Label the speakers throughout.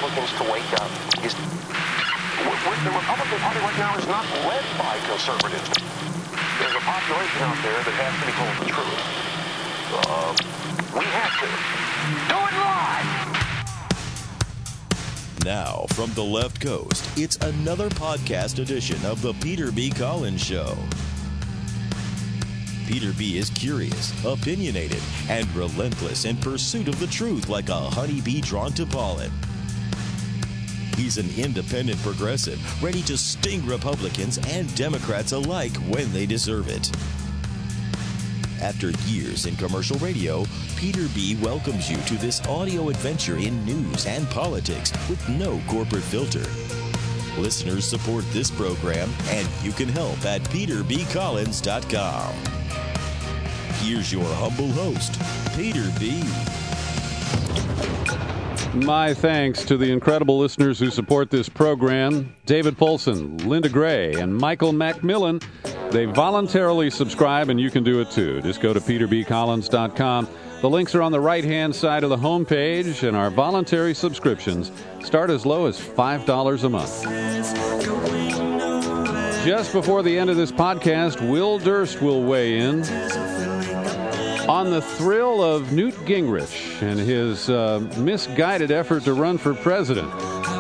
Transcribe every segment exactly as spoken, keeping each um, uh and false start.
Speaker 1: Republicans to wake up is the Republican Party right now is not led by conservatives. There's a population out there that has to be told the truth. Uh, we have to. Do it live!
Speaker 2: Now, from the left coast, it's another podcast edition of the Peter B. Collins Show. Peter B. is curious, opinionated, and relentless in pursuit of the truth like a honeybee drawn to pollen. He's an independent progressive, ready to sting Republicans and Democrats alike when they deserve it. After years in commercial radio, Peter B. welcomes you to this audio adventure in news and politics with no corporate filter. Listeners support this program, and you can help at peter b collins dot com. Here's your humble host, Peter B.
Speaker 3: My thanks to the incredible listeners who support this program. David Polson, Linda Gray, and Michael Macmillan. They voluntarily subscribe, and you can do it too. Just go to peter b collins dot com. The links are on the right-hand side of the homepage, and our voluntary subscriptions start as low as five dollars a month. Just before the end of this podcast, Will Durst will weigh in on the thrill of Newt Gingrich and his uh, misguided effort to run for president.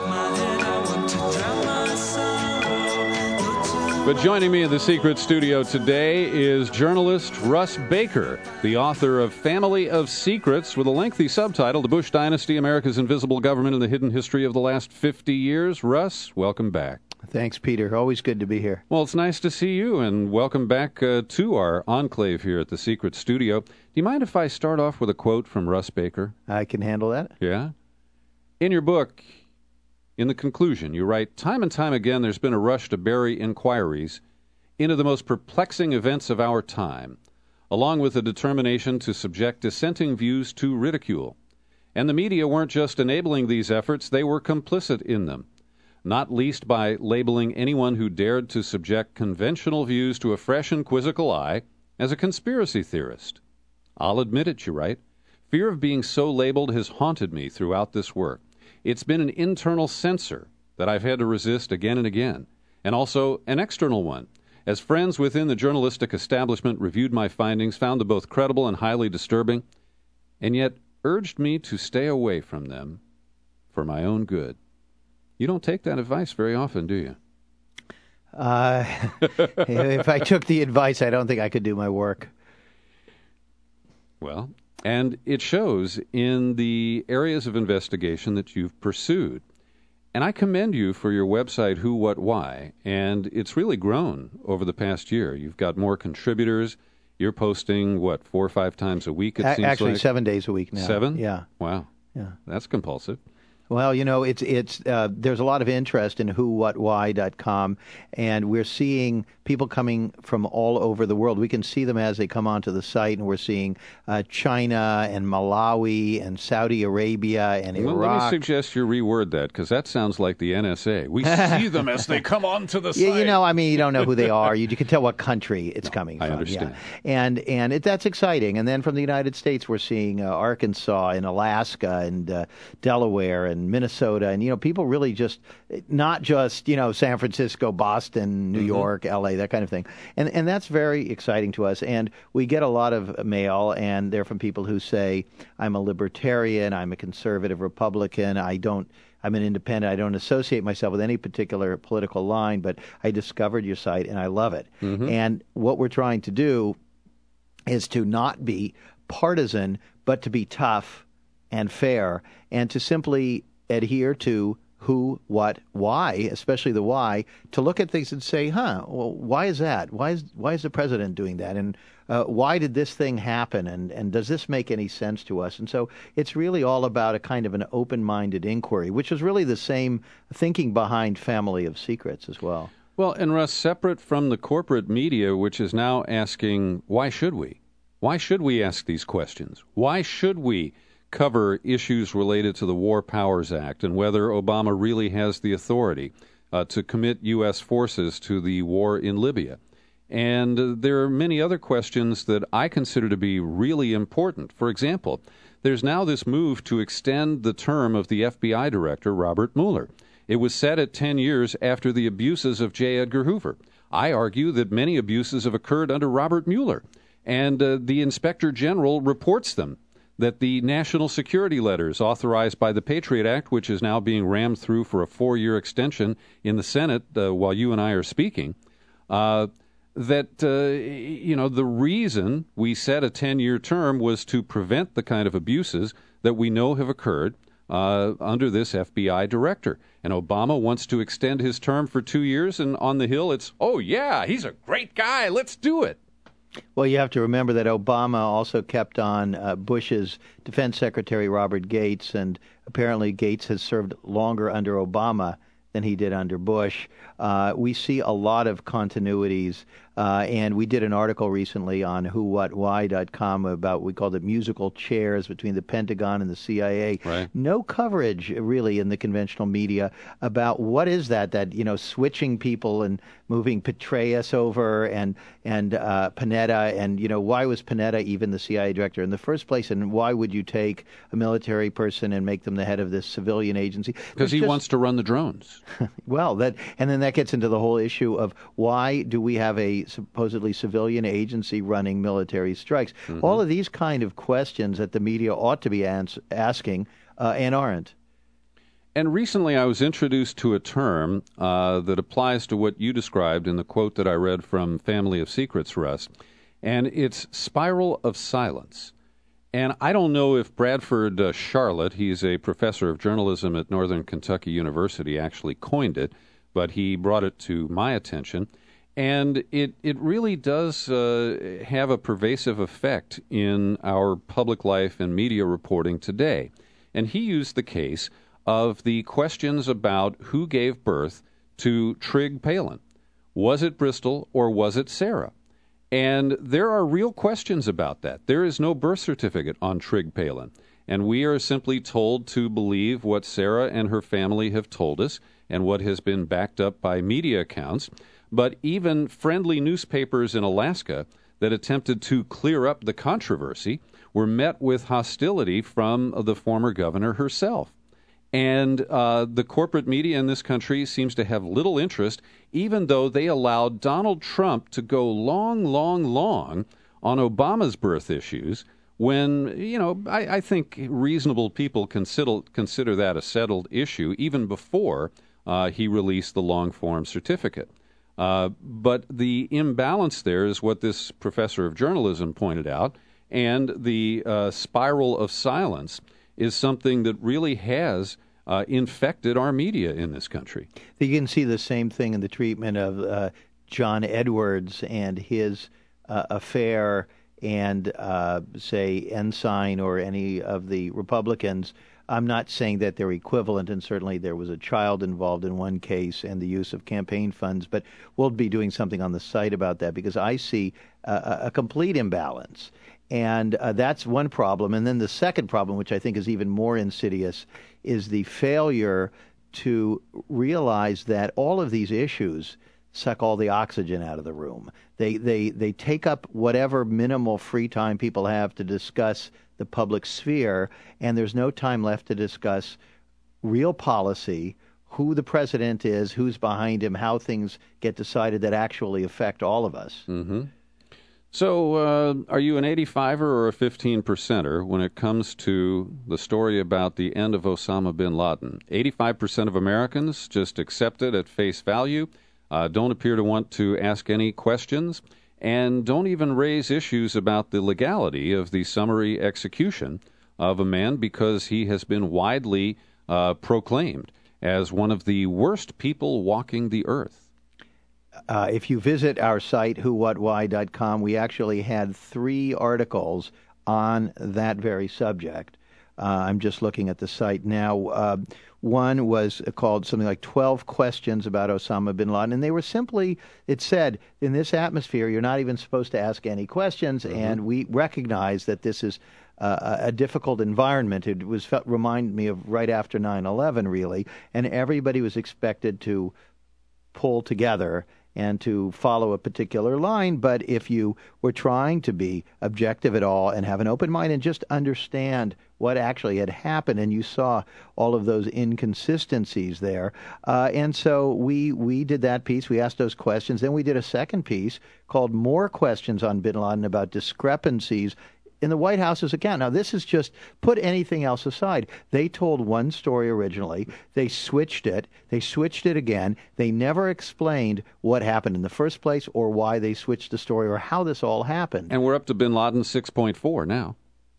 Speaker 3: But joining me in the secret studio today is journalist Russ Baker, the author of Family of Secrets, with a lengthy subtitle, The Bush Dynasty, America's Invisible Government and the Hidden History of the Last fifty years. Russ, welcome back.
Speaker 4: Thanks, Peter. Always good to be here.
Speaker 3: Well, it's nice to see you, and welcome back uh, to our enclave here at the secret studio. Do you mind if I start off with a quote from Russ Baker?
Speaker 4: I can handle that.
Speaker 3: Yeah? In your book, in the conclusion, you write, time and time again there's been a rush to bury inquiries into the most perplexing events of our time, along with a determination to subject dissenting views to ridicule. And the media weren't just enabling these efforts, they were complicit in them, not least by labeling anyone who dared to subject conventional views to a fresh and quizzical eye as a conspiracy theorist. I'll admit it, you write. Fear of being so labeled has haunted me throughout this work. It's been an internal censor that I've had to resist again and again, and also an external one, as friends within the journalistic establishment reviewed my findings, found them both credible and highly disturbing, and yet urged me to stay away from them for my own good. You don't take that advice very often, do you?
Speaker 4: Uh, if I took the advice, I don't think I could do my work.
Speaker 3: Well, and it shows in the areas of investigation that you've pursued. And I commend you for your website, Who, What, Why, and it's really grown over the past year. You've got more contributors. You're posting, what, four or five times a week, it
Speaker 4: A-
Speaker 3: seems
Speaker 4: Actually,
Speaker 3: like?
Speaker 4: seven days a week now.
Speaker 3: Seven?
Speaker 4: Yeah.
Speaker 3: Wow.
Speaker 4: Yeah.
Speaker 3: That's compulsive.
Speaker 4: Well, you know, it's it's uh, there's a lot of interest in who what why dot com, and we're seeing people coming from all over the world. We can see them as they come onto the site, and we're seeing uh, China and Malawi and Saudi Arabia and
Speaker 3: Well,
Speaker 4: Iraq.
Speaker 3: let me suggest you reword that, because that sounds like the N S A. We see them as they come onto the site.
Speaker 4: Yeah, you know, I mean, you don't know who they are. You, you can tell what country it's
Speaker 3: No,
Speaker 4: coming
Speaker 3: I
Speaker 4: from.
Speaker 3: understand.
Speaker 4: Yeah. And and it, that's exciting. And then from the United States, we're seeing uh, Arkansas and Alaska and uh, Delaware and Minnesota. And, you know, people really just, not just, you know, San Francisco, Boston, New mm-hmm. York, L A, that kind of thing. And and that's very exciting to us. And we get a lot of mail, and they're from people who say, I'm a libertarian, I'm a conservative Republican, I don't, I'm an independent, I don't associate myself with any particular political line, but I discovered your site and I love it. Mm-hmm. And what we're trying to do is to not be partisan, but to be tough and fair, and to simply adhere to who, what, why, especially the why, to look at things and say, huh, well, why is that? Why is why is the president doing that? And uh, why did this thing happen? And, and does this make any sense to us? And so it's really all about a kind of an open-minded inquiry, which is really the same thinking behind Family of Secrets as well.
Speaker 3: Well, and Russ, separate from the corporate media, which is now asking, why should we? Why should we ask these questions? Why should we cover issues related to the War Powers Act and whether Obama really has the authority uh, to commit U S forces to the war in Libya? And uh, there are many other questions that I consider to be really important. For example, there's now this move to extend the term of the F B I director, Robert Mueller. It was set at ten years after the abuses of J. Edgar Hoover. I argue that many abuses have occurred under Robert Mueller, and uh, the Inspector General reports them, that the national security letters authorized by the Patriot Act, which is now being rammed through for a four-year extension in the Senate uh, while you and I are speaking, uh, that, uh, you know, the reason we set a ten-year term was to prevent the kind of abuses that we know have occurred uh, under this F B I director. And Obama wants to extend his term for two years, and on the Hill it's, oh, yeah, he's a great guy, let's do it.
Speaker 4: Well, you have to remember that Obama also kept on uh, Bush's defense secretary, Robert Gates, and apparently Gates has served longer under Obama than he did under Bush. Uh, we see a lot of continuities, uh, and we did an article recently on who what why dot com about, we called it musical chairs between the Pentagon and the C I A.
Speaker 3: Right.
Speaker 4: No coverage really in the conventional media about what is that, that, you know, switching people and moving Petraeus over and, and uh, Panetta, and, you know, why was Panetta even the C I A director in the first place, and why would you take a military person and make them the head of this civilian agency?
Speaker 3: Because he
Speaker 4: just,
Speaker 3: wants to run the drones.
Speaker 4: Well, that and then that gets into the whole issue of why do we have a supposedly civilian agency running military strikes? Mm-hmm. All of these kind of questions that the media ought to be ans- asking uh, and aren't.
Speaker 3: And recently I was introduced to a term uh, that applies to what you described in the quote that I read from Family of Secrets, Russ, and it's spiral of silence. And I don't know if Bradford uh, Charlotte, he's a professor of journalism at Northern Kentucky University, actually coined it, but he brought it to my attention. And it, it really does uh, have a pervasive effect in our public life and media reporting today. And he used the case of the questions about who gave birth to Trig Palin. Was it Bristol or was it Sarah? And there are real questions about that. There is no birth certificate on Trig Palin. And we are simply told to believe what Sarah and her family have told us and what has been backed up by media accounts. But even friendly newspapers in Alaska that attempted to clear up the controversy were met with hostility from the former governor herself. And uh, the corporate media in this country seems to have little interest, even though they allowed Donald Trump to go long, long, long on Obama's birth issues when, you know, I, I think reasonable people consider, consider that a settled issue even before uh, he released the long-form certificate. Uh, but the imbalance there is what this professor of journalism pointed out, and the uh, spiral of silence is something that really has uh, infected our media in this country.
Speaker 4: You can see the same thing in the treatment of uh, John Edwards and his uh, affair and, uh, say, Ensign or any of the Republicans. I'm not saying that they're equivalent, and certainly there was a child involved in one case and the use of campaign funds, but we'll be doing something on the site about that because I see uh, a complete imbalance. And uh, that's one problem. And then the second problem, which I think is even more insidious, is the failure to realize that all of these issues suck all the oxygen out of the room. They they they take up whatever minimal free time people have to discuss the public sphere, and there's no time left to discuss real policy, who the president is, who's behind him, how things get decided that actually affect all of us.
Speaker 3: Mm-hmm. So uh, are you an eighty-fiver or a fifteen percenter when it comes to the story about the end of Osama bin Laden? eighty-five percent of Americans just accept it at face value, uh, don't appear to want to ask any questions, and don't even raise issues about the legality of the summary execution of a man because he has been widely uh, proclaimed as one of the worst people walking the earth.
Speaker 4: Uh, if you visit our site, who what why dot com, we actually had three articles on that very subject. Uh, I'm just looking at the site now. Uh, one was called something like twelve questions about Osama bin Laden, and they were simply, it said, in this atmosphere, you're not even supposed to ask any questions, mm-hmm. and we recognize that this is uh, a difficult environment. It was felt, reminded me of right after nine eleven, really, and everybody was expected to pull together and to follow a particular line. But if you were trying to be objective at all and have an open mind and just understand what actually had happened, and you saw all of those inconsistencies there. Uh, and so we we did that piece. We asked those questions. Then we did a second piece called More Questions on Bin Laden about discrepancies in the White House's account. Now, this is just, put anything else aside. They told one story originally. They switched it. They switched it again. They never explained what happened in the first place or why they switched the story or how this all happened.
Speaker 3: And we're up to Bin Laden six point four now.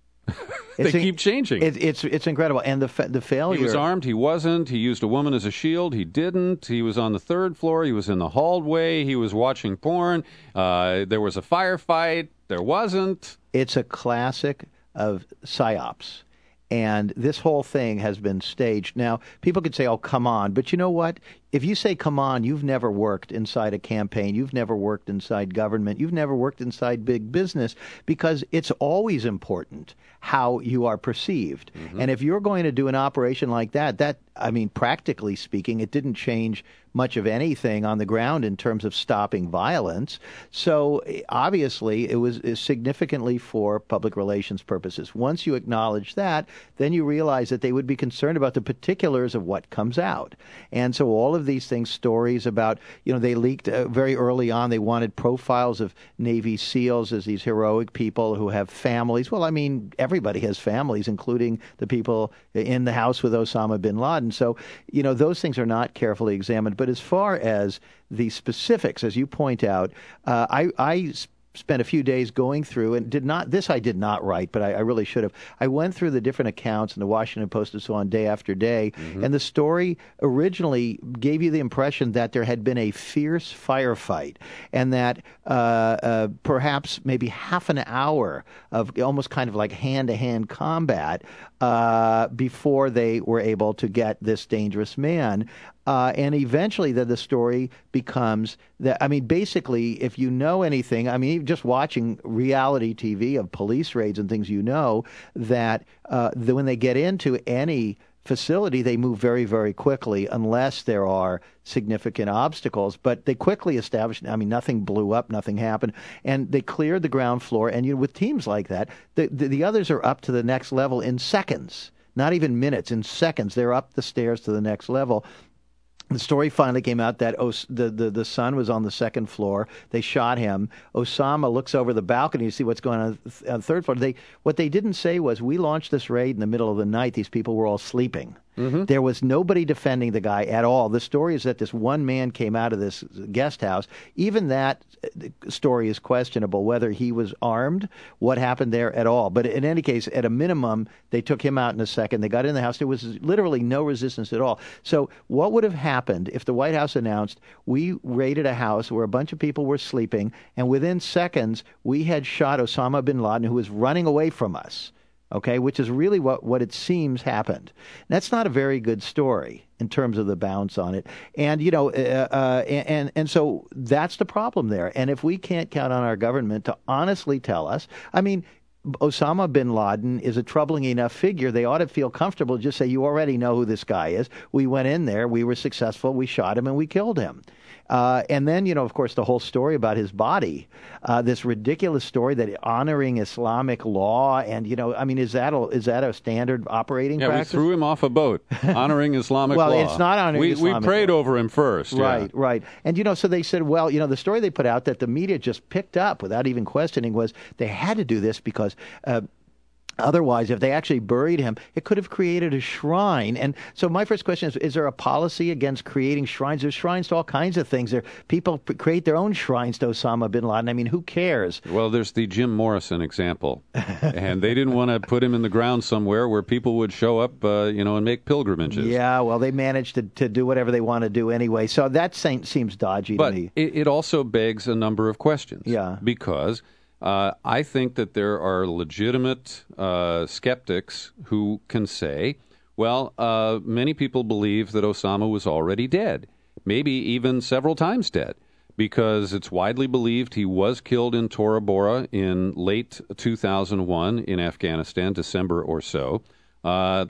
Speaker 3: They
Speaker 4: It's a-
Speaker 3: keep changing.
Speaker 4: It, it's it's incredible. And the fa- the failure...
Speaker 3: He was armed. He wasn't. He used a woman as a shield. He didn't. He was on the third floor. He was in the hallway. He was watching porn. Uh, there was a firefight. There wasn't.
Speaker 4: It's a classic of psyops. And this whole thing has been staged. Now, people could say, oh, come on. But you know what? If you say, come on, you've never worked inside a campaign. You've never worked inside government. You've never worked inside big business, because it's always important how you are perceived. Mm-hmm. And if you're going to do an operation like that, that, I mean, practically speaking, it didn't change much of anything on the ground in terms of stopping violence. So obviously it was significantly for public relations purposes. Once you acknowledge that, then you realize that they would be concerned about the particulars of what comes out. And so all of these things, stories about, you know, they leaked uh, very early on, they wanted profiles of Navy SEALs as these heroic people who have families. Well, I mean, everybody has families, including the people in the house with Osama bin Laden. So, you know, those things are not carefully examined. But as far as the specifics, as you point out, uh, I, I spent a few days going through and did not, this I did not write, but I, I really should have. I went through the different accounts in the Washington Post and so on day after day, mm-hmm. and the story originally gave you the impression that there had been a fierce firefight and that uh, uh, perhaps maybe half an hour of almost kind of like hand-to-hand combat uh, before they were able to get this dangerous man. Uh, and eventually the, the story becomes that, I mean, basically, if you know anything, I mean, just watching reality T V of police raids and things, you know that, uh, that when they get into any facility, they move very, very quickly unless there are significant obstacles. But they quickly established, I mean, nothing blew up, nothing happened, and they cleared the ground floor. And you know, with teams like that, the, the, the others are up to the next level in seconds, not even minutes, in seconds. They're up the stairs to the next level. The story finally came out that Os- the, the, the son was on the second floor. They shot him. Osama looks over the balcony to see what's going on on the third floor. They, what they didn't say was, we launched this raid in the middle of the night. These people were all sleeping. Mm-hmm. There was nobody defending the guy at all. The story is that this one man came out of this guest house. Even that story is questionable, whether he was armed, what happened there at all. But in any case, at a minimum, they took him out in a second. They got in the house. There was literally no resistance at all. So what would have happened if the White House announced, we raided a house where a bunch of people were sleeping, and within seconds, we had shot Osama bin Laden, who was running away from us? Okay, which is really what, what it seems happened. That's not a very good story in terms of the bounce on it. And, you know, uh, uh, and, and so that's the problem there. And if we can't count on our government to honestly tell us, I mean, Osama bin Laden is a troubling enough figure. They ought to feel comfortable to just say, you already know who this guy is. We went in there, we were successful, we shot him, and we killed him. Uh, and then, you know, of course, the whole story about his body, uh, this ridiculous story that honoring Islamic law, and, you know, I mean, is that a, is that a standard operating
Speaker 3: yeah,
Speaker 4: practice?
Speaker 3: Yeah, we threw him off a boat, honoring Islamic
Speaker 4: well,
Speaker 3: law.
Speaker 4: Well, it's not honoring
Speaker 3: we,
Speaker 4: Islamic
Speaker 3: We prayed
Speaker 4: law.
Speaker 3: over him first.
Speaker 4: Right,
Speaker 3: yeah.
Speaker 4: right. And, you know, so they said, well, you know, the story they put out that the media just picked up without even questioning was they had to do this because uh, otherwise, if they actually buried him, it could have created a shrine. And so my first question is, is there a policy against creating shrines? There's shrines to all kinds of things. There, people p- create their own shrines to Osama bin Laden. I mean, who cares?
Speaker 3: Well, there's the Jim Morrison example. And they didn't want to put him in the ground somewhere where people would show up, uh, you know, and make pilgrimages.
Speaker 4: Yeah, well, they managed to, to do whatever they want to do anyway. So that seems dodgy
Speaker 3: but
Speaker 4: to me.
Speaker 3: It, it also begs a number of questions.
Speaker 4: Yeah.
Speaker 3: Because Uh, I think that there are legitimate uh, skeptics who can say, well, uh, many people believe that Osama was already dead, maybe even several times dead, because it's widely believed he was killed in Tora Bora in late two thousand one in Afghanistan, December or so. Uh,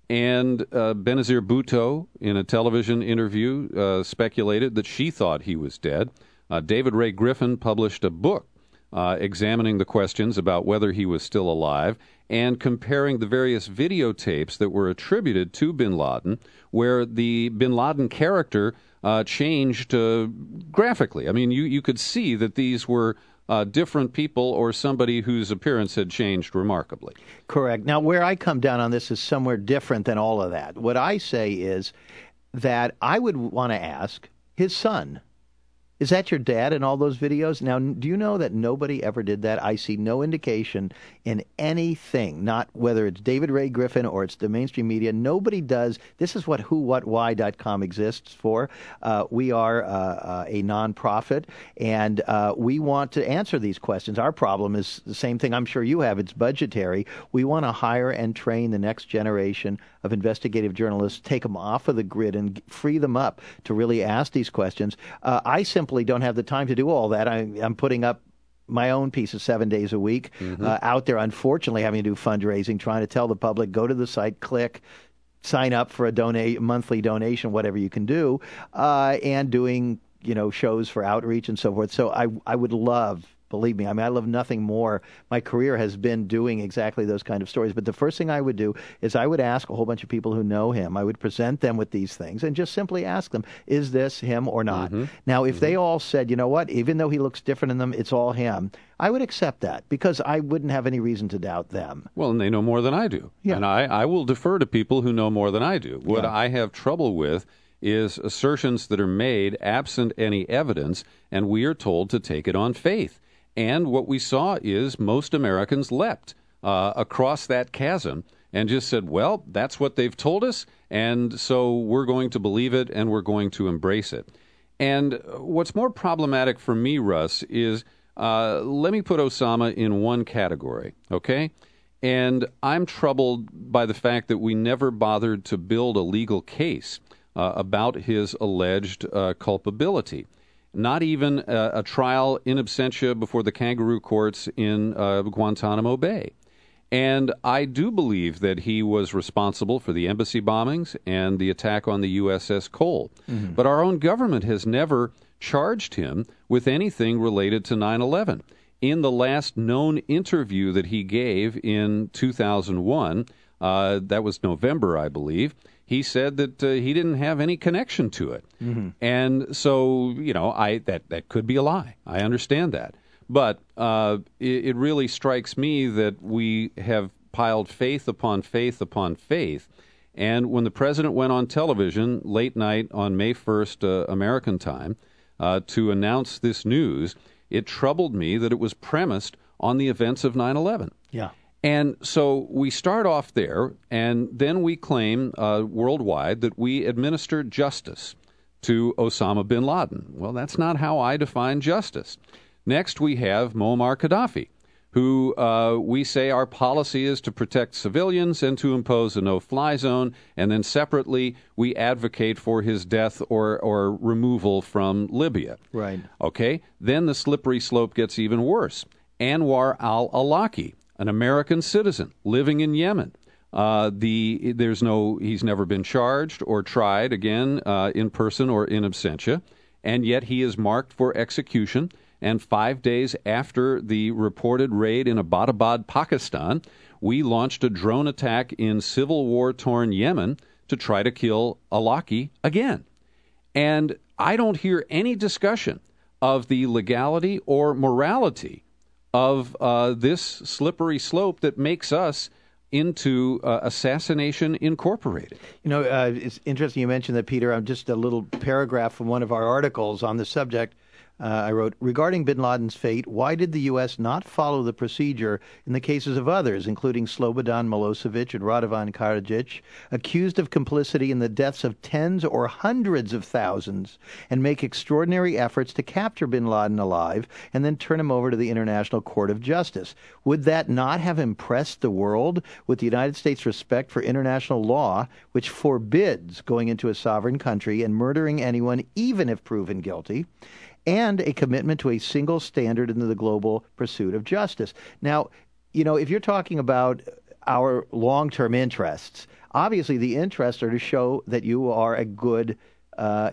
Speaker 3: and uh, Benazir Bhutto, in a television interview, uh, speculated that she thought he was dead. Uh, David Ray Griffin published a book uh, examining the questions about whether he was still alive, and comparing the various videotapes that were attributed to bin Laden, where the bin Laden character uh, changed uh, graphically. I mean, you, you could see that these were uh, different people or somebody whose appearance had changed remarkably.
Speaker 4: Correct. Now, where I come down on this is somewhere different than all of that. What I say is that I would want to ask his son, is that your dad in all those videos? Now, do you know that nobody ever did that? I see no indication in anything, not whether it's David Ray Griffin or it's the mainstream media. Nobody does. This is what who what why dot com exists for. Uh, we are uh, uh, a nonprofit, and uh, we want to answer these questions. Our problem is the same thing I'm sure you have. It's budgetary. We want to hire and train the next generation of investigative journalists, take them off of the grid and free them up to really ask these questions. Uh, I simply don't have the time to do all that. I, I'm putting up my own pieces seven days a week mm-hmm. uh, out there, unfortunately, having to do fundraising, trying to tell the public, go to the site, click, sign up for a donate monthly donation, whatever you can do, uh, and doing, you know, shows for outreach and so forth. So I, I would love, believe me, I mean, I love nothing more. My career has been doing exactly those kind of stories. But the first thing I would do is I would ask a whole bunch of people who know him. I would present them with these things and just simply ask them, is this him or not? Mm-hmm. Now, if mm-hmm. they all said, you know what, even though he looks different in them, it's all him, I would accept that because I wouldn't have any reason to doubt them.
Speaker 3: Well, and they know more than I do.
Speaker 4: Yeah.
Speaker 3: And I, I will defer to people who know more than I do. What
Speaker 4: Yeah.
Speaker 3: I have trouble with is assertions that are made absent any evidence, and we are told to take it on faith. And what we saw is most Americans leapt uh, across that chasm and just said, well, that's what they've told us, and so we're going to believe it and we're going to embrace it. And what's more problematic for me, Russ, is uh, let me put Osama in one category, okay? And I'm troubled by the fact that we never bothered to build a legal case uh, about his alleged uh, culpability. Not even a, a trial in absentia before the kangaroo courts in uh, Guantanamo Bay. And I do believe that he was responsible for the embassy bombings and the attack on the U S S Cole. Mm-hmm. But our own government has never charged him with anything related to nine eleven. In the last known interview that he gave in two thousand one, uh, that was November, I believe, he said that uh, he didn't have any connection to it. Mm-hmm. And so, you know, I that, that could be a lie. I understand that. But uh, it, it really strikes me that we have piled faith upon faith upon faith. And when the president went on television late night on May first, uh, American time, uh, to announce this news, it troubled me that it was premised on the events of nine eleven.
Speaker 4: Yeah.
Speaker 3: And so we start off there, and then we claim uh, worldwide that we administer justice to Osama bin Laden. Well, that's not how I define justice. Next, we have Muammar Gaddafi, who uh, we say our policy is to protect civilians and to impose a no-fly zone, and then separately we advocate for his death or, or removal from Libya.
Speaker 4: Right.
Speaker 3: Okay? Then the slippery slope gets even worse. Anwar al-Awlaki, an American citizen living in Yemen. Uh, the there's no he's never been charged or tried again uh, in person or in absentia, and yet he is marked for execution. And five days after the reported raid in Abbottabad, Pakistan, we launched a drone attack in civil war-torn Yemen to try to kill Awlaki again. And I don't hear any discussion of the legality or morality of uh, this slippery slope that makes us into uh, Assassination Incorporated.
Speaker 4: You know, uh, it's interesting you mentioned that, Peter. I'm just a little paragraph from one of our articles on the subject. Uh, I wrote, regarding bin Laden's fate, why did the U S not follow the procedure in the cases of others, including Slobodan Milosevic and Radovan Karadzic, accused of complicity in the deaths of tens or hundreds of thousands, and make extraordinary efforts to capture bin Laden alive and then turn him over to the International Court of Justice? Would that not have impressed the world with the United States' respect for international law, which forbids going into a sovereign country and murdering anyone, even if proven guilty, and a commitment to a single standard in the global pursuit of justice? Now, you know, if you're talking about our long-term interests, obviously the interests are to show that you are a good uh,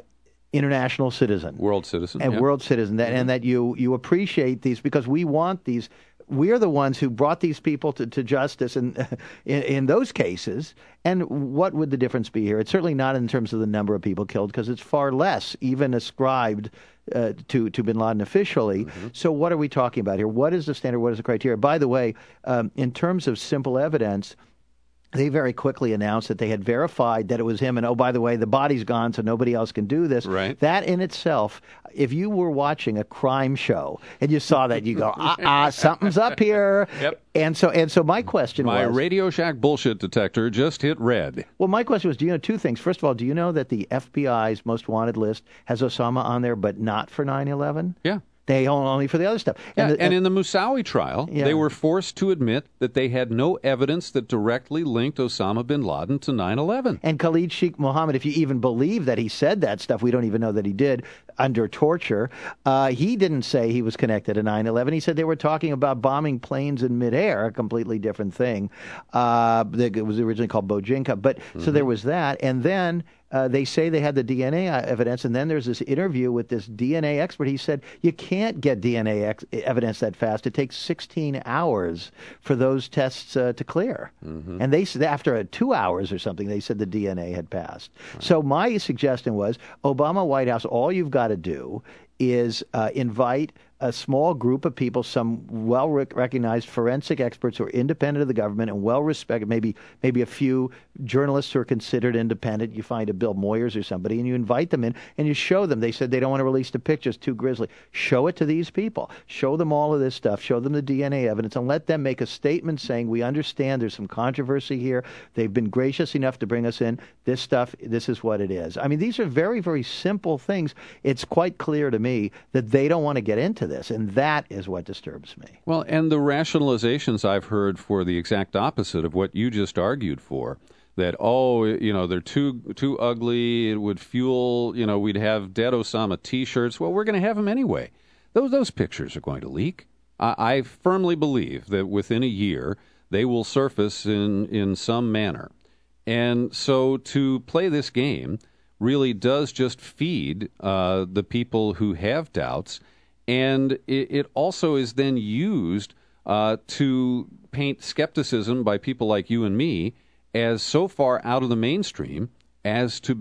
Speaker 4: international citizen.
Speaker 3: World citizen.
Speaker 4: And
Speaker 3: yeah.
Speaker 4: world citizen. That, and that you, you appreciate these because we want these. We're the ones who brought these people to, to justice in, in in those cases. And what would the difference be here? It's certainly not in terms of the number of people killed because it's far less, even ascribed uh, to, to bin Laden officially. Mm-hmm. So what are we talking about here? What is the standard? What is the criteria? By the way, um, in terms of simple evidence, they very quickly announced that they had verified that it was him. And, oh, by the way, the body's gone, so nobody else can do this.
Speaker 3: Right.
Speaker 4: That in itself, if you were watching a crime show and you saw that, you go, ah, uh-uh, something's up here.
Speaker 3: Yep.
Speaker 4: And so and so my question
Speaker 3: my
Speaker 4: was...
Speaker 3: My Radio Shack bullshit detector just hit red.
Speaker 4: Well, my question was, do you know two things? First of all, do you know that the F B I's most wanted list has Osama on there, but not for nine eleven?
Speaker 3: Yeah.
Speaker 4: They own only for the other stuff.
Speaker 3: And,
Speaker 4: and,
Speaker 3: the, and in the Moussaoui trial,
Speaker 4: yeah.
Speaker 3: they were forced to admit that they had no evidence that directly linked Osama bin Laden to nine eleven.
Speaker 4: And Khalid Sheikh Mohammed, if you even believe that he said that stuff, we don't even know that he did, under torture, uh, he didn't say he was connected to nine eleven. He said they were talking about bombing planes in midair, a completely different thing. Uh, it was originally called Bojinka. But mm-hmm. So there was that. And then... Uh, they say they had the D N A evidence, and then there's this interview with this D N A expert. He said, you can't get D N A ex- evidence that fast. It takes sixteen hours for those tests uh, to clear. Mm-hmm. And they said after uh, two hours or something, they said the D N A had passed. Right. So my suggestion was, Obama White House, all you've got to do is uh, invite a small group of people, some well-recognized forensic experts who are independent of the government and well-respected, maybe maybe a few journalists who are considered independent. You find a Bill Moyers or somebody, and you invite them in, and you show them. They said they don't want to release the pictures, too grisly. Show it to these people. Show them all of this stuff. Show them the D N A evidence, and let them make a statement saying, we understand there's some controversy here. They've been gracious enough to bring us in. This stuff, this is what it is. I mean, these are very, very simple things. It's quite clear to me that they don't want to get into this, and that is what disturbs me.
Speaker 3: Well, and the rationalizations I've heard for the exact opposite of what you just argued for, that, oh, you know, they're too too ugly, it would fuel, you know, we'd have dead Osama T-shirts. Well, we're going to have them anyway. Those those pictures are going to leak. I, I firmly believe that within a year they will surface in, in some manner. And so to play this game really does just feed uh, the people who have doubts. And it, it also is then used uh, to paint skepticism by people like you and me as so far out of the mainstream as to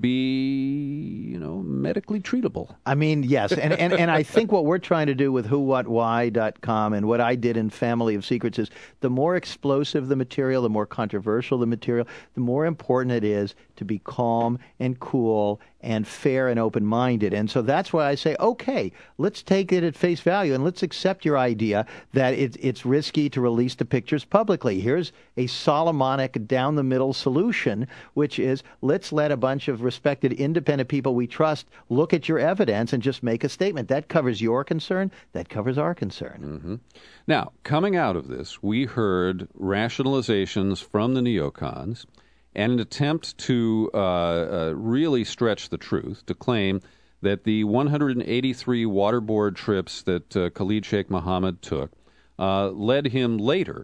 Speaker 3: be, you know, medically treatable.
Speaker 4: I mean, yes. And, and, and I think what we're trying to do with who what why dot com and what I did in Family of Secrets is the more explosive the material, the more controversial the material, the more important it is to be calm and cool and fair and open-minded. And so that's why I say, okay, let's take it at face value and let's accept your idea that it, it's risky to release the pictures publicly. Here's a Solomonic down-the-middle solution, which is let's let a bunch of respected independent people we trust look at your evidence and just make a statement. That covers your concern. That covers our concern.
Speaker 3: Mm-hmm. Now, coming out of this, we heard rationalizations from the neocons and an attempt to uh, uh, really stretch the truth, to claim that the one hundred eighty-three waterboard trips that uh, Khalid Sheikh Mohammed took uh, led him later,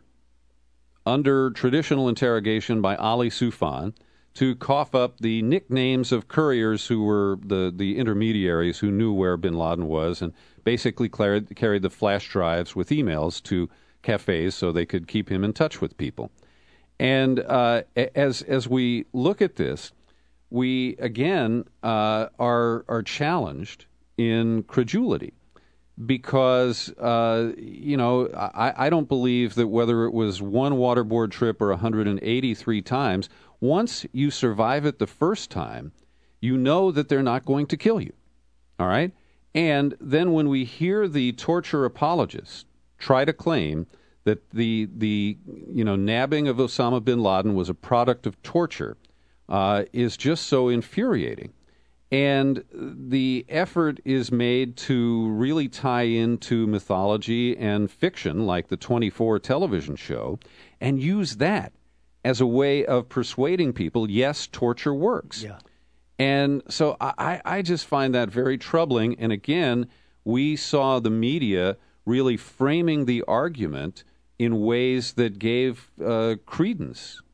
Speaker 3: under traditional interrogation by Ali Soufan, to cough up the nicknames of couriers who were the, the intermediaries who knew where bin Laden was and basically carried, carried the flash drives with emails to cafes so they could keep him in touch with people. And uh, as as we look at this, we again uh, are are challenged in credulity, because uh, you know I, I don't believe that whether it was one waterboard trip or one hundred eighty-three times, once you survive it the first time, you know that they're not going to kill you. All right, and then when we hear the torture apologists try to claim that the the you know nabbing of Osama bin Laden was a product of torture, uh, is just so infuriating. And the effort is made to really tie into mythology and fiction, like the twenty-four television show, and use that as a way of persuading people, yes, torture works.
Speaker 4: Yeah.
Speaker 3: And so I, I just find that very troubling. And again, we saw the media really framing the argument in ways that gave uh, credence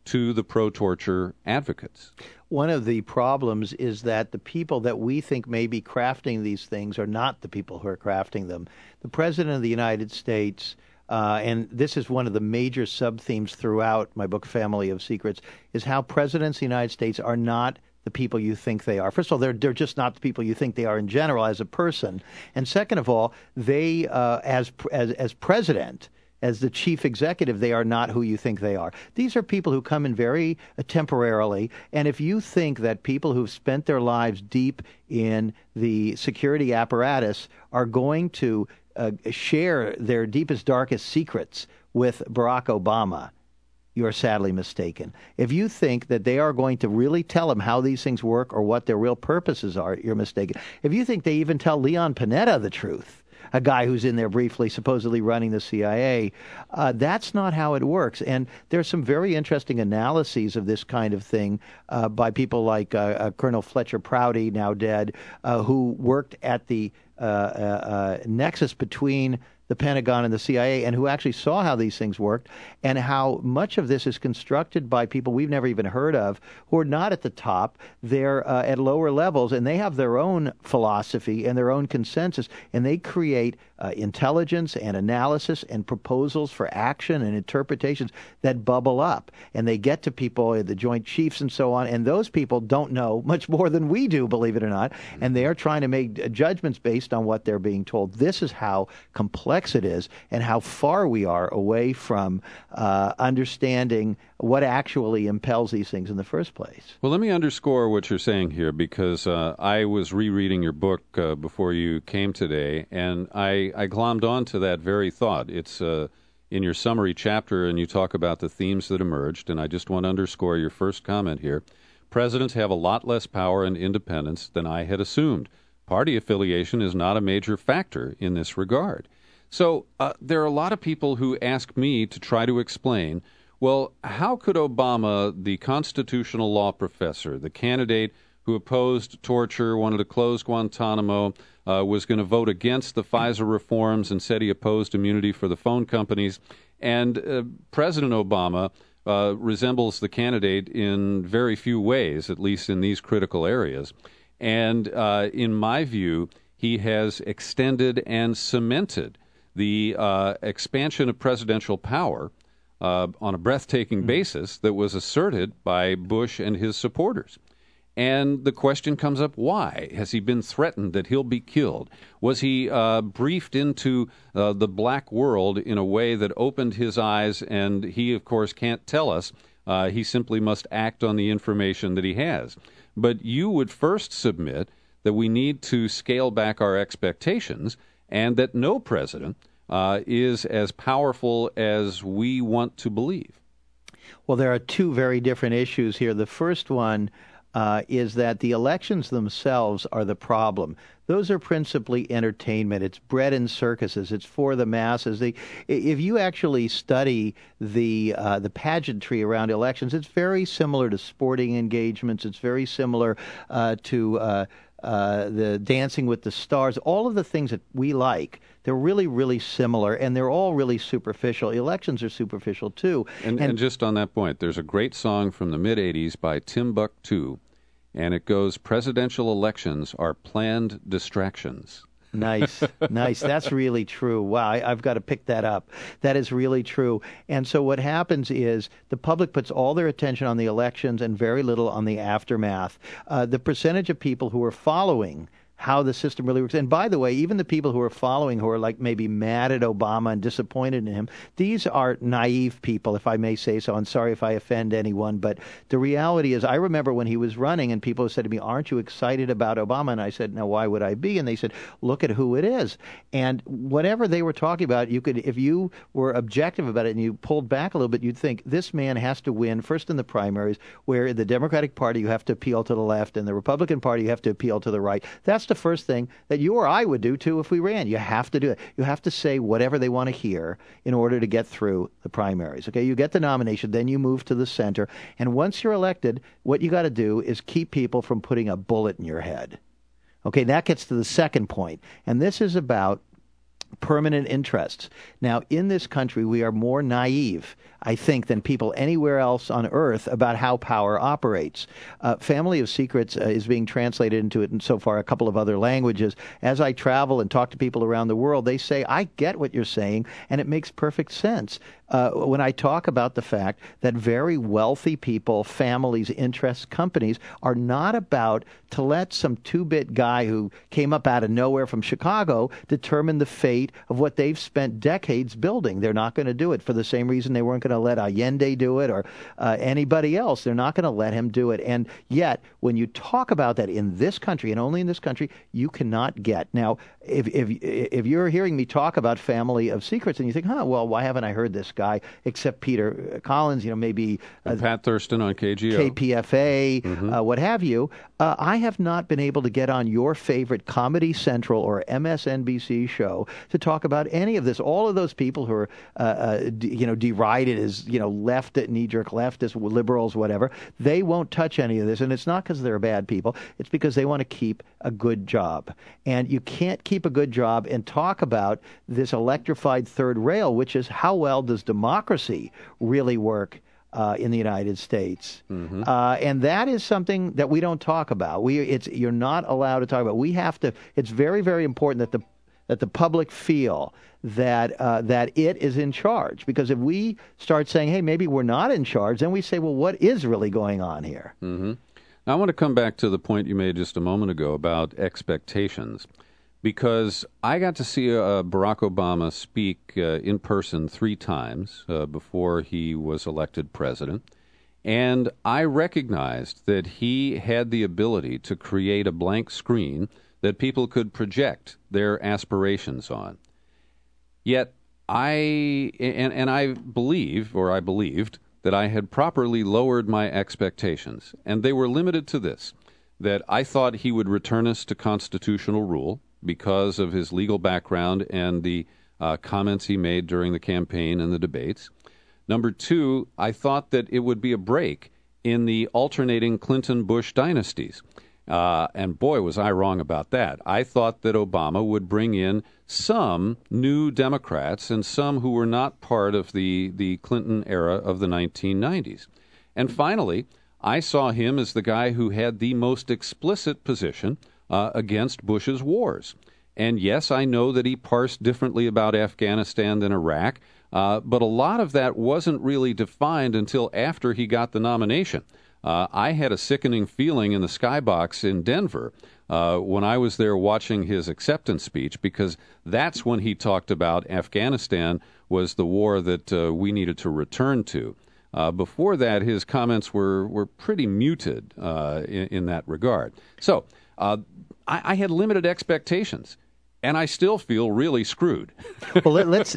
Speaker 3: to the pro-torture advocates.
Speaker 4: One of the problems is that the people that we think may be crafting these things are not the people who are crafting them. The President of the United States, uh, and this is one of the major sub-themes throughout my book, Family of Secrets, is how presidents of the United States are not the people you think they are. First of all, they're they're just not the people you think they are in general as a person. And second of all, they, uh, as as as president, as the chief executive, they are not who you think they are. These are people who come in very uh, temporarily, and if you think that people who've spent their lives deep in the security apparatus are going to uh, share their deepest, darkest secrets with Barack Obama, you are sadly mistaken. If you think that they are going to really tell him how these things work or what their real purposes are, you're mistaken. If you think they even tell Leon Panetta the truth, a guy who's in there briefly, supposedly running the C I A. Uh, that's not how it works. And there's some very interesting analyses of this kind of thing uh, by people like uh, uh, Colonel Fletcher Prouty, now dead, uh, who worked at the uh, uh, uh, nexus between the Pentagon and the C I A, and who actually saw how these things worked and how much of this is constructed by people we've never even heard of who are not at the top. They're uh, at lower levels, and they have their own philosophy and their own consensus, and they create uh, intelligence and analysis and proposals for action and interpretations that bubble up. And they get to people, the Joint Chiefs and so on, and those people don't know much more than we do, believe it or not, and they are trying to make judgments based on what they're being told. This is how complex it is and how far we are away from uh, understanding what actually impels these things in the first place.
Speaker 3: Well, let me underscore what you're saying here, because uh, I was rereading your book uh, before you came today, and I, I glommed onto that very thought. It's uh, in your summary chapter, and you talk about the themes that emerged, and I just want to underscore your first comment here. Presidents have a lot less power and independence than I had assumed. Party affiliation is not a major factor in this regard. So uh, there are a lot of people who ask me to try to explain, well, how could Obama, the constitutional law professor, the candidate who opposed torture, wanted to close Guantanamo, uh, was going to vote against the FISA reforms and said he opposed immunity for the phone companies, and uh, President Obama uh, resembles the candidate in very few ways, at least in these critical areas. And uh, in my view, he has extended and cemented the uh, expansion of presidential power uh, on a breathtaking mm-hmm. basis that was asserted by Bush and his supporters. And the question comes up, why? Has he been threatened that he'll be killed? Was he uh, briefed into uh, the black world in a way that opened his eyes, and he, of course, can't tell us. Uh, he simply must act on the information that he has. But you would first submit that we need to scale back our expectations and that no president uh, is as powerful as we want to believe.
Speaker 4: Well, there are two very different issues here. The first one uh, is that the elections themselves are the problem. Those are principally entertainment. It's bread and circuses. It's for the masses. The, if you actually study the uh, the pageantry around elections, it's very similar to sporting engagements. It's very similar uh, to uh, uh, the Dancing with the Stars. All of the things that we like, they're really, really similar, and they're all really superficial. Elections are superficial, too.
Speaker 3: And, and, and just on that point, there's a great song from the mid-eighties by Timbuktu, and it goes, presidential elections are planned distractions.
Speaker 4: Nice, nice. That's really true. Wow, I, I've got to pick that up. That is really true. And so what happens is the public puts all their attention on the elections and very little on the aftermath. Uh, the percentage of people who are following how the system really works. And by the way, even the people who are following, who are like maybe mad at Obama and disappointed in him, these are naive people, if I may say so. I'm sorry if I offend anyone, but the reality is I remember when he was running and people said to me, aren't you excited about Obama? And I said, no, why would I be? And they said, look at who it is. And whatever they were talking about, you could, if you were objective about it and you pulled back a little bit, you'd think this man has to win first in the primaries, where in the Democratic Party you have to appeal to the left and the Republican Party you have to appeal to the right. That's the first thing that you or I would do, too, if we ran. You have to do it. You have to say whatever they want to hear in order to get through the primaries. Okay, you get the nomination, then you move to the center. And once you're elected, what you got to do is keep people from putting a bullet in your head. Okay, that gets to the second point. And this is about permanent interests. Now, in this country, we are more naive I think, than people anywhere else on Earth about how power operates. Uh, Family of Secrets uh, is being translated into it, and so far a couple of other languages. As I travel and talk to people around the world, they say, I get what you're saying, and it makes perfect sense. Uh, when I talk about the fact that very wealthy people, families, interests, companies are not about to let some two-bit guy who came up out of nowhere from Chicago determine the fate of what they've spent decades building. They're not going to do it for the same reason they weren't going to let Allende do it or uh, anybody else. They're not going to let him do it. And yet, when you talk about that in this country, and only in this country, you cannot get. Now, if if if you're hearing me talk about Family of Secrets and you think, huh, well, why haven't I heard this guy except Peter Collins, you know, maybe uh,
Speaker 3: Pat Thurston on K G O,
Speaker 4: K P F A,
Speaker 3: mm-hmm.
Speaker 4: uh, what have you. Uh, I have not been able to get on your favorite Comedy Central or M S N B C show to talk about any of this. All of those people who are, uh, uh, d- you know, derided as, you know, left, knee-jerk leftists, liberals, whatever, they won't touch any of this. And it's not because they're bad people. It's because they want to keep a good job. And you can't keep a good job and talk about this electrified third rail, which is how well does democracy really work Uh, in the United States,
Speaker 3: mm-hmm.
Speaker 4: uh, and that is something that we don't talk about. We, it's you're not allowed to talk about. We have to. It's very, very important that the that the public feel that uh, that it is in charge. Because if we start saying, "Hey, maybe we're not in charge," then we say, "Well, what is really going on here?"
Speaker 3: Mm-hmm. Now, I want to come back to the point you made just a moment ago about expectations. Because I got to see uh, Barack Obama speak uh, in person three times uh, before he was elected president, and I recognized that he had the ability to create a blank screen that people could project their aspirations on. Yet I, and, and I believe, or I believed, that I had properly lowered my expectations, and they were limited to this, that I thought he would return us to constitutional rule, because of his legal background and the uh, comments he made during the campaign and the debates. Number two, I thought that it would be a break in the alternating Clinton-Bush dynasties. Uh, and boy, was I wrong about that. I thought that Obama would bring in some new Democrats and some who were not part of the, the Clinton era of the nineteen nineties. And finally, I saw him as the guy who had the most explicit position Uh, against Bush's wars. And yes, I know that he parsed differently about Afghanistan than Iraq, uh, but a lot of that wasn't really defined until after he got the nomination. Uh, I had a sickening feeling in the skybox in Denver uh, when I was there watching his acceptance speech, because that's when he talked about Afghanistan was the war that uh, we needed to return to. Uh, before that, his comments were, were pretty muted uh, in, in that regard. So, Uh, I, I had limited expectations, and I still feel really screwed.
Speaker 4: Well, let, let's.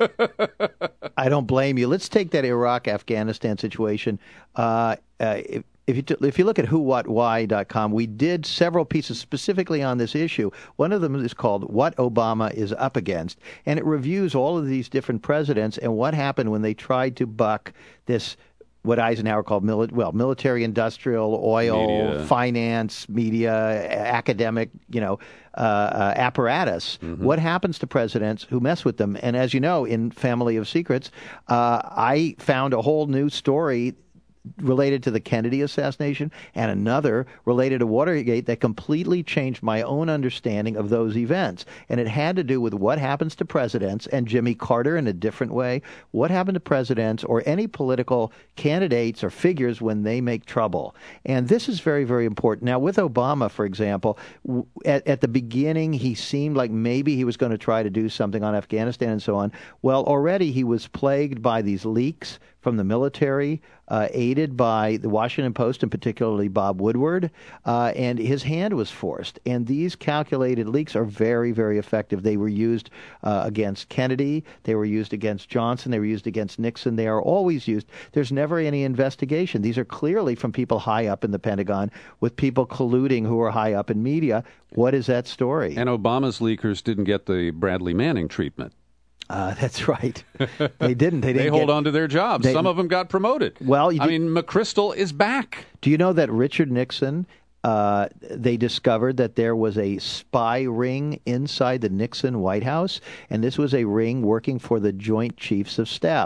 Speaker 4: I don't blame you. Let's take that Iraq-Afghanistan situation. Uh, uh, if, if you t- if you look at who what why dot com, we did several pieces specifically on this issue. One of them is called "What Obama is Up Against," and it reviews all of these different presidents and what happened when they tried to buck this, what Eisenhower called mili- well, military, industrial, oil,
Speaker 3: media.
Speaker 4: finance, media, academic, you know, uh, uh, apparatus. Mm-hmm. What happens to presidents who mess with them? And as you know, in Family of Secrets, uh, I found a whole new story related to the Kennedy assassination and another related to Watergate that completely changed my own understanding of those events. And it had to do with what happens to presidents, and Jimmy Carter in a different way. What happened to presidents or any political candidates or figures when they make trouble? And this is very, very important. Now, with Obama, for example, w- at, at the beginning, he seemed like maybe he was going to try to do something on Afghanistan and so on. Well, already he was plagued by these leaks from the military, uh, aided by the Washington Post and particularly Bob Woodward, uh, and his hand was forced. And these calculated leaks are very, very effective. They were used uh, against Kennedy. They were used against Johnson. They were used against Nixon. They are always used. There's never any investigation. These are clearly from people high up in the Pentagon with people colluding who are high up in media. What is that story?
Speaker 3: And Obama's leakers didn't get the Bradley Manning treatment.
Speaker 4: Uh, that's right. They didn't. They didn't.
Speaker 3: They hold
Speaker 4: get,
Speaker 3: on to their jobs.
Speaker 4: they,
Speaker 3: Some of them got promoted.
Speaker 4: Well, you
Speaker 3: I
Speaker 4: do,
Speaker 3: mean, McChrystal is back.
Speaker 4: Do you know that Richard Nixon, uh, they discovered that there was a spy ring inside the Nixon White House, and this was a ring working for the Joint Chiefs of Staff.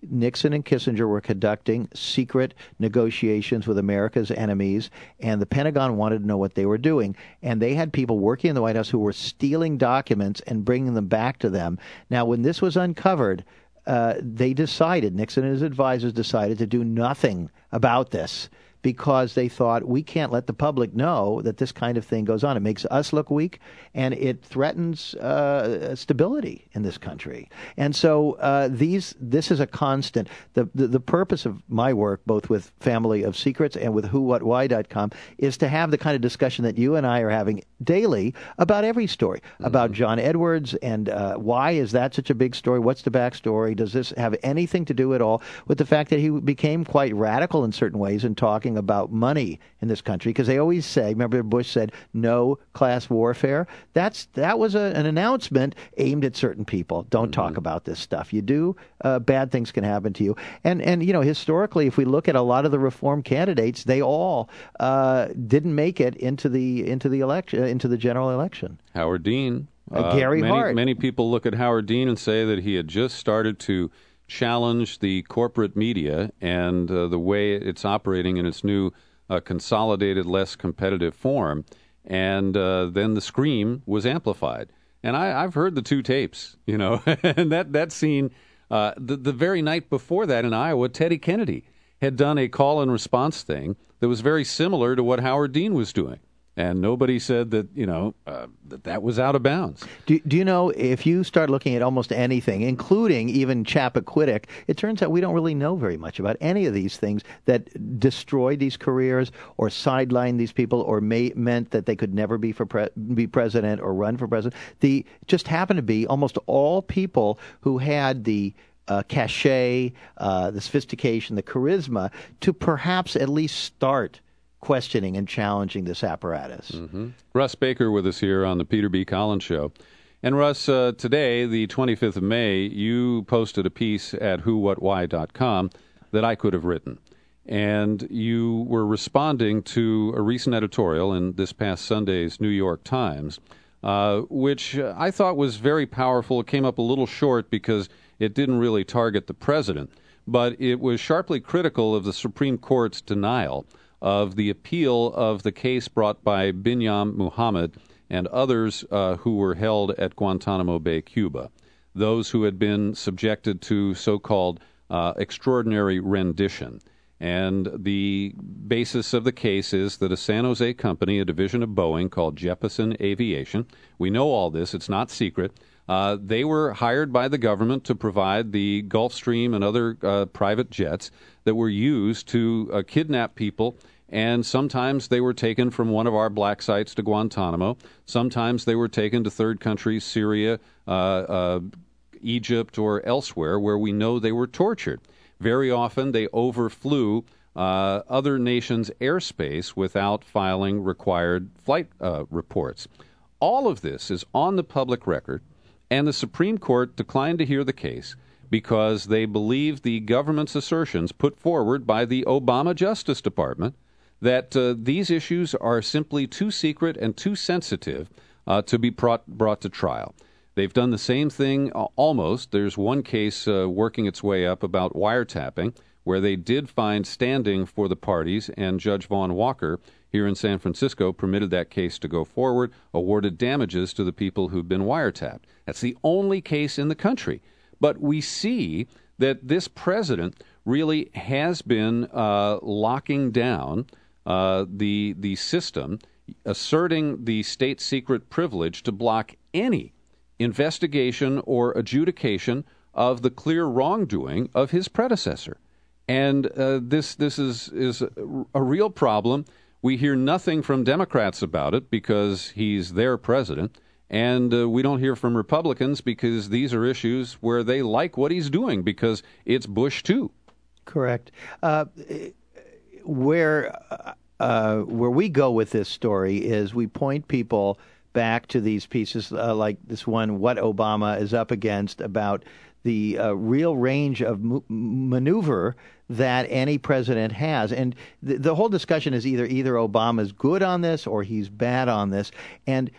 Speaker 4: Nixon and Kissinger were conducting secret negotiations with America's enemies, and the Pentagon wanted to know what they were doing. And they had people working in the White House who were stealing documents and bringing them back to them. Now, when this was uncovered, uh, they decided, Nixon and his advisors decided to do nothing about this, because they thought, we can't let the public know that this kind of thing goes on. It makes us look weak, and it threatens uh, stability in this country. And so uh, these, this is a constant. The, the the purpose of my work, both with Family of Secrets and with who what why dot com, is to have the kind of discussion that you and I are having daily about every story, mm-hmm. about John Edwards, and uh, why is that such a big story? What's the backstory? Does this have anything to do at all with the fact that he became quite radical in certain ways in talking about money in this country? Because they always say, remember Bush said, no class warfare. That's that was a, an announcement aimed at certain people. Don't mm-hmm. talk about this stuff. You do, uh, bad things can happen to you. And and you know, historically, if we look at a lot of the reform candidates, they all uh, didn't make it into the into the election into the general election.
Speaker 3: Howard Dean,
Speaker 4: uh, Gary
Speaker 3: many,
Speaker 4: Hart.
Speaker 3: Many people look at Howard Dean and say that he had just started to challenge the corporate media and uh, the way it's operating in its new uh, consolidated, less competitive form. And uh, then the scream was amplified. And I, I've heard the two tapes, you know, and that, that scene, uh, the, the very night before that in Iowa, Teddy Kennedy had done a call and response thing that was very similar to what Howard Dean was doing. And nobody said that, you know, uh, that that was out of bounds.
Speaker 4: Do, do you know, if you start looking at almost anything, including even Chappaquiddick, it turns out we don't really know very much about any of these things that destroyed these careers or sidelined these people or may, meant that they could never be for pre, be president or run for president. The just happened to be almost all people who had the Uh, cachet, uh, the sophistication, the charisma to perhaps at least start questioning and challenging this apparatus.
Speaker 3: Mm-hmm. Russ Baker with us here on the Peter B. Collins Show. And Russ, uh, today, the twenty-fifth of May, you posted a piece at who what why dot com that I could have written. And you were responding to a recent editorial in this past Sunday's New York Times, uh, which I thought was very powerful. It came up a little short because it didn't really target the president, but it was sharply critical of the Supreme Court's denial of the appeal of the case brought by Binyam Muhammad and others uh, who were held at Guantanamo Bay, Cuba, those who had been subjected to so-called uh, extraordinary rendition. And the basis of the case is that a San Jose company, a division of Boeing called Jeppesen Aviation, we know all this, it's not secret, uh, they were hired by the government to provide the Gulfstream and other uh, private jets that were used to uh, kidnap people. And sometimes they were taken from one of our black sites to Guantanamo. Sometimes they were taken to third countries, Syria, uh, uh, Egypt, or elsewhere, where we know they were tortured. Very often they overflew uh, other nations' airspace without filing required flight uh, reports. All of this is on the public record, and the Supreme Court declined to hear the case because they believe the government's assertions put forward by the Obama Justice Department that uh, these issues are simply too secret and too sensitive uh, to be brought, brought to trial. They've done the same thing uh, almost. There's one case uh, working its way up about wiretapping where they did find standing for the parties, and Judge Vaughn Walker here in San Francisco permitted that case to go forward, awarded damages to the people who've been wiretapped. That's the only case in the country. But we see that this president really has been uh, locking down Uh, the the system, asserting the state secret privilege to block any investigation or adjudication of the clear wrongdoing of his predecessor. And uh, this this is, is a, a real problem. We hear nothing from Democrats about it because he's their president, and uh, we don't hear from Republicans because these are issues where they like what he's doing because it's Bush too.
Speaker 4: Correct. Uh, where uh, where we go with this story is we point people back to these pieces uh, like this one, What Obama is Up Against, about the uh, real range of m- maneuver that any president has. And th- the whole discussion is either either Obama's good on this or he's bad on this. And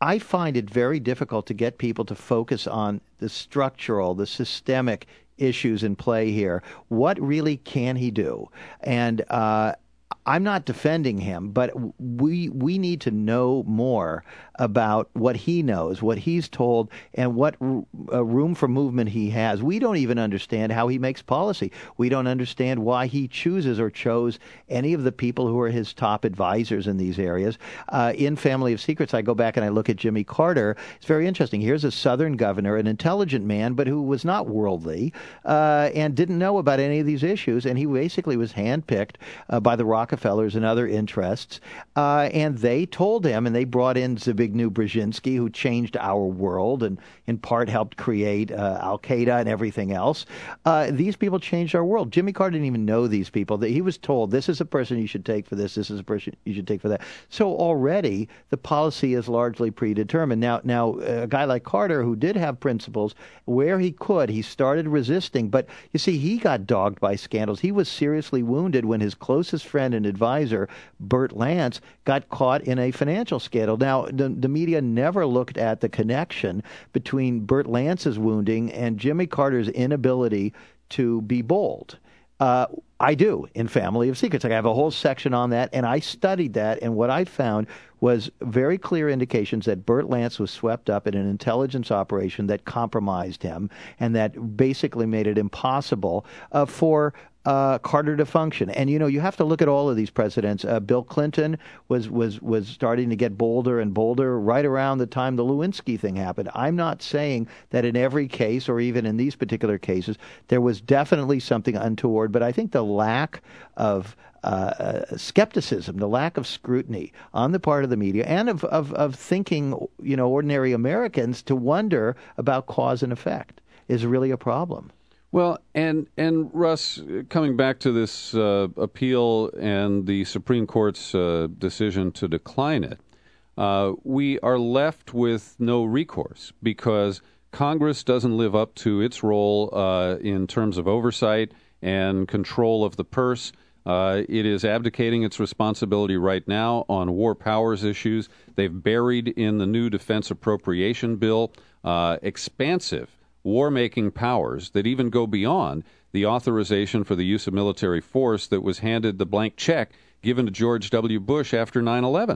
Speaker 4: I find it very difficult to get people to focus on the structural, the systemic issues in play here. What really can he do? And uh, I'm not defending him, but we we need to know more about what he knows, what he's told, and what r- uh, room for movement he has. We don't even understand how he makes policy. We don't understand why he chooses or chose any of the people who are his top advisors in these areas. Uh, in Family of Secrets, I go back and I look at Jimmy Carter. It's very interesting. Here's a Southern governor, an intelligent man, but who was not worldly uh, and didn't know about any of these issues, and he basically was handpicked uh, by the Rockefellers and other interests, uh, and they told him, and they brought in Zbigniew Brzezinski, who changed our world and in part helped create uh, Al-Qaeda and everything else. Uh, these people changed our world. Jimmy Carter didn't even know these people. He was told, this is a person you should take for this, this is a person you should take for that. So already the policy is largely predetermined. Now, now a guy like Carter, who did have principles, where he could, he started resisting. But you see, he got dogged by scandals. He was seriously wounded when his closest friend and advisor, Bert Lance, got caught in a financial scandal. Now, the, the media never looked at the connection between Bert Lance's wounding and Jimmy Carter's inability to be bold. Uh, I do in Family of Secrets. I have a whole section on that, and I studied that, and what I found was very clear indications that Bert Lance was swept up in an intelligence operation that compromised him and that basically made it impossible uh, for Uh, Carter to function. And, you know, you have to look at all of these presidents. Uh, Bill Clinton was, was, was starting to get bolder and bolder right around the time the Lewinsky thing happened. I'm not saying that in every case, or even in these particular cases, there was definitely something untoward, but I think the lack of uh, skepticism, the lack of scrutiny on the part of the media and of, of, of thinking, you know, ordinary Americans to wonder about cause and effect is really a problem.
Speaker 3: Well, and and Russ, coming back to this uh, appeal and the Supreme Court's uh, decision to decline it, uh, we are left with no recourse because Congress doesn't live up to its role uh, in terms of oversight and control of the purse. Uh, it is abdicating its responsibility right now on war powers issues. They've buried in the new defense appropriation bill uh, expansive war-making powers that even go beyond the authorization for the use of military force that was handed the blank check given to George W. Bush after nine eleven.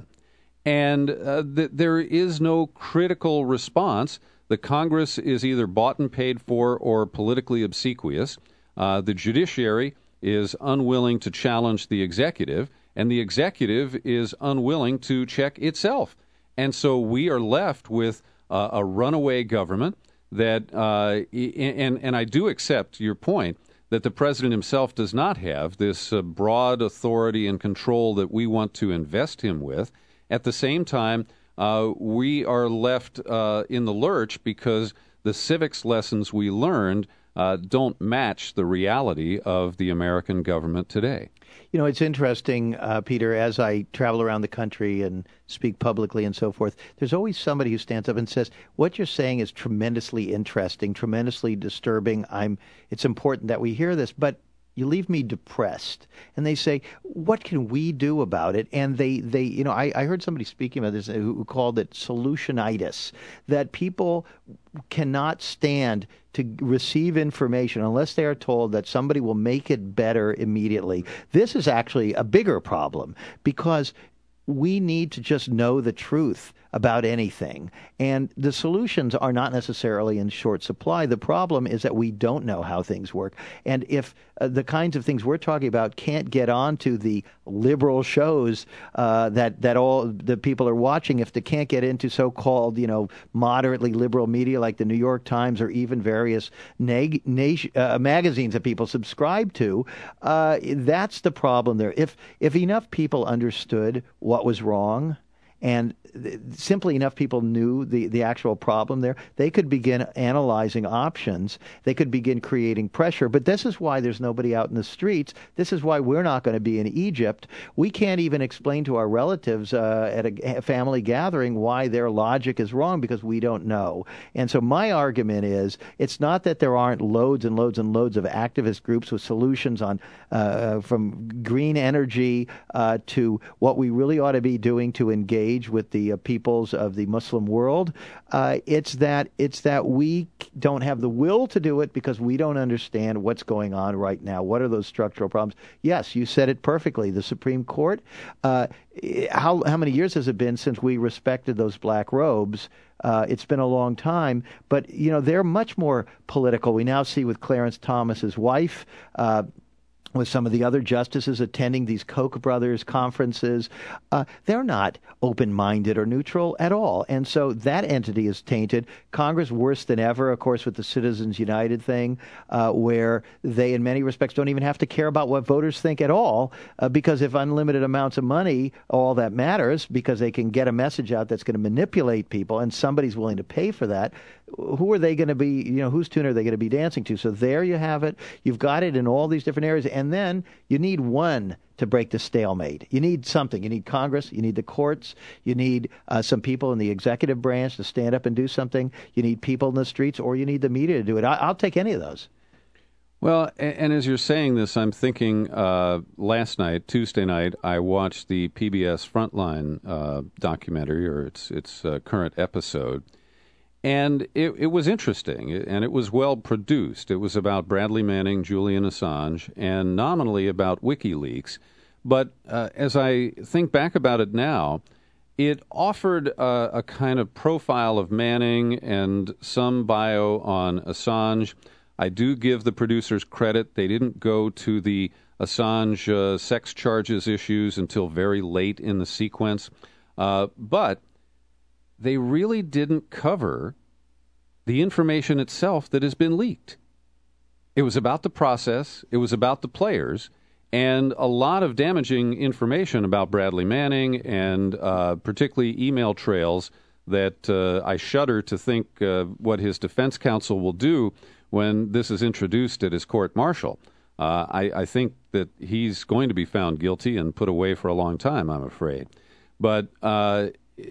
Speaker 3: And uh, th- there is no critical response. The Congress is either bought and paid for or politically obsequious. Uh, the judiciary is unwilling to challenge the executive, and the executive is unwilling to check itself. And so we are left with uh, a runaway government that, uh, and, and I do accept your point that the president himself does not have this uh, broad authority and control that we want to invest him with. At the same time, uh, we are left uh, in the lurch because the civics lessons we learned uh, don't match the reality of the American government today.
Speaker 4: You know, it's interesting, uh, Peter, as I travel around the country and speak publicly and so forth, there's always somebody who stands up and says, what you're saying is tremendously interesting, tremendously disturbing. I'm. It's important that we hear this, but you leave me depressed. And they say, what can we do about it? And they, they you know, I, I heard somebody speaking about this who, who called it solutionitis, that people cannot stand to receive information unless they are told that somebody will make it better immediately. This is actually a bigger problem because we need to just know the truth about anything. And the solutions are not necessarily in short supply. The problem is that we don't know how things work. And if uh, the kinds of things we're talking about can't get onto the liberal shows uh, that, that all the people are watching, if they can't get into so-called, you know, moderately liberal media like the New York Times or even various neg- nation, uh, magazines that people subscribe to, uh, that's the problem there. If, if enough people understood what was wrong, and simply enough people knew the, the actual problem there, they could begin analyzing options. They could begin creating pressure. But this is why there's nobody out in the streets. This is why we're not going to be in Egypt. We can't even explain to our relatives uh, at a family gathering why their logic is wrong because we don't know. And so my argument is it's not that there aren't loads and loads and loads of activist groups with solutions on uh, from green energy uh, to what we really ought to be doing to engage engage with the uh, peoples of the Muslim world. Uh, it's that it's that we don't have the will to do it because we don't understand what's going on right now. What are those structural problems? Yes, you said it perfectly. The Supreme Court. Uh, how how many years has it been since we respected those black robes? Uh, it's been a long time, but you know they're much more political. We now see with Clarence Thomas's wife. Uh, with some of the other justices attending these Koch brothers conferences, uh, they're not open-minded or neutral at all. And so that entity is tainted. Congress, worse than ever, of course, with the Citizens United thing, uh, where they, in many respects, don't even have to care about what voters think at all, uh, because if unlimited amounts of money, all that matters, because they can get a message out that's going to manipulate people, and somebody's willing to pay for that, who are they going to be, you know, whose tune are they going to be dancing to? So there you have it. You've got it in all these different areas. And then you need one to break the stalemate. You need something. You need Congress. You need the courts. You need uh, some people in the executive branch to stand up and do something. You need people in the streets, or you need the media to do it. I- I'll take any of those.
Speaker 3: Well, and, and as you're saying this, I'm thinking uh, last night, Tuesday night, I watched the P B S Frontline uh, documentary, or its, its uh, current episode. And it, it was interesting, and it was well produced. It was about Bradley Manning, Julian Assange, and nominally about WikiLeaks. But uh, as I think back about it now, it offered uh, a kind of profile of Manning and some bio on Assange. I do give the producers credit. They didn't go to the Assange uh, sex charges issues until very late in the sequence. Uh, but they really didn't cover the information itself that has been leaked. It was about the process, it was about the players, and a lot of damaging information about Bradley Manning, and uh, particularly email trails that uh, I shudder to think uh, what his defense counsel will do when this is introduced at his court-martial. Uh, I, I think that he's going to be found guilty and put away for a long time, I'm afraid. But uh,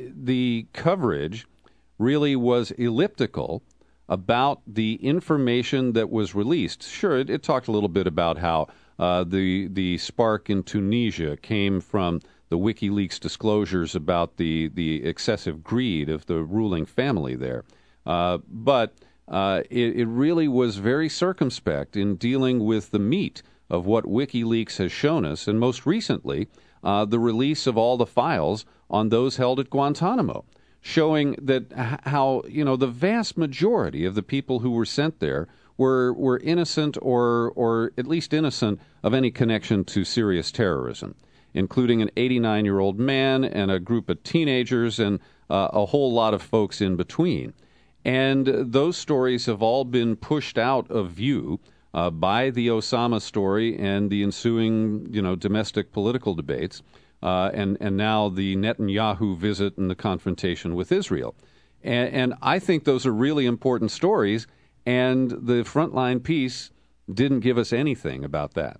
Speaker 3: the coverage really was elliptical about the information that was released. Sure, it, it talked a little bit about how uh, the the spark in Tunisia came from the WikiLeaks disclosures about the, the excessive greed of the ruling family there. Uh, but uh, it, it really was very circumspect in dealing with the meat of what WikiLeaks has shown us, and most recently, uh, the release of all the files on those held at Guantanamo, showing that h- how, you know, the vast majority of the people who were sent there were were innocent or or at least innocent of any connection to serious terrorism, including an eighty-nine-year-old man and a group of teenagers and uh, a whole lot of folks in between. And those stories have all been pushed out of view uh, by the Osama story and the ensuing, you know, domestic political debates. Uh, and, and now the Netanyahu visit and the confrontation with Israel. And, and I think those are really important stories, and the Frontline piece didn't give us anything about that.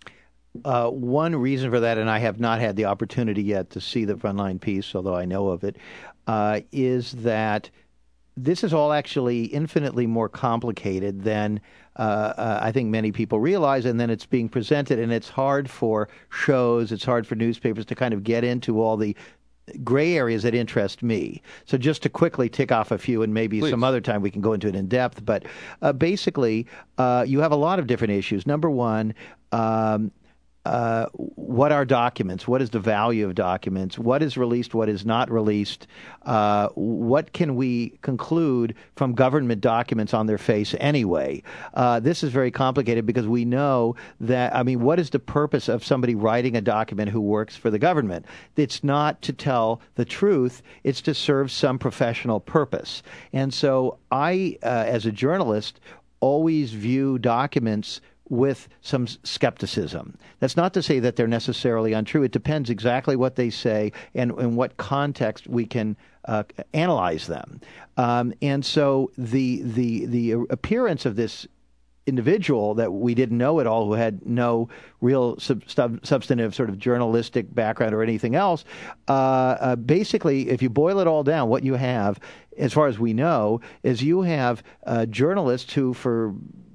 Speaker 4: Uh, one reason for that, and I have not had the opportunity yet to see the Frontline piece, although I know of it, uh, is that this is all actually infinitely more complicated than uh, uh, I think many people realize, and then it's being presented, and it's hard for shows, it's hard for newspapers to kind of get into all the gray areas that interest me. So just to quickly tick off a few, and maybe
Speaker 3: Please.
Speaker 4: some other time we can go into it in depth, but uh, basically uh, you have a lot of different issues. Number one, um, Uh, what are documents? What is the value of documents? What is released? What is not released? Uh, what can we conclude from government documents on their face anyway? Uh, this is very complicated because we know that, I mean, what is the purpose of somebody writing a document who works for the government? It's not to tell the truth. It's to serve some professional purpose. And so I, uh, as a journalist, always view documents with some skepticism. That's not to say that they're necessarily untrue. It depends exactly what they say and in what context we can uh, analyze them. Um, and so the the the appearance of this individual that we didn't know at all, who had no real sub- sub- substantive sort of journalistic background or anything else, uh, uh, basically, if you boil it all down, what you have, as far as we know, is you have uh, journalists who, for